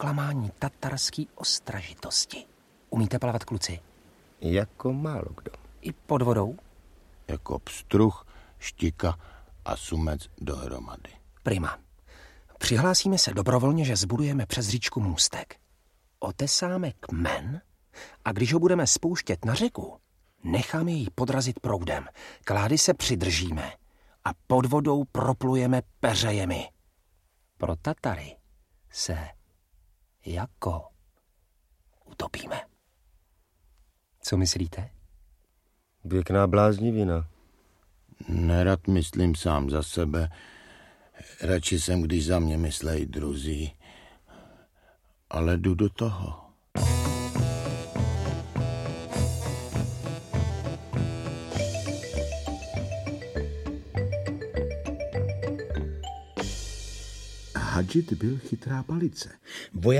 oklamání tatarský ostražitosti. Umíte plavat, kluci? Jako málo kdo. I pod vodou? Jako pstruh, štika a sumec dohromady. Prima. Přihlásíme se dobrovolně, že zbudujeme přes říčku můstek. Otesáme kmen a když ho budeme spouštět na řeku, necháme jej podrazit proudem. Klády se přidržíme a pod vodou proplujeme peřejemi. Pro Tatary se jako utopíme. Co myslíte? Pěkná bláznivina. Nerad myslím sám za sebe. Radši jsem, když za mě myslejí druzí. Ale jdu do toho. Hadžit byl chytrá palice.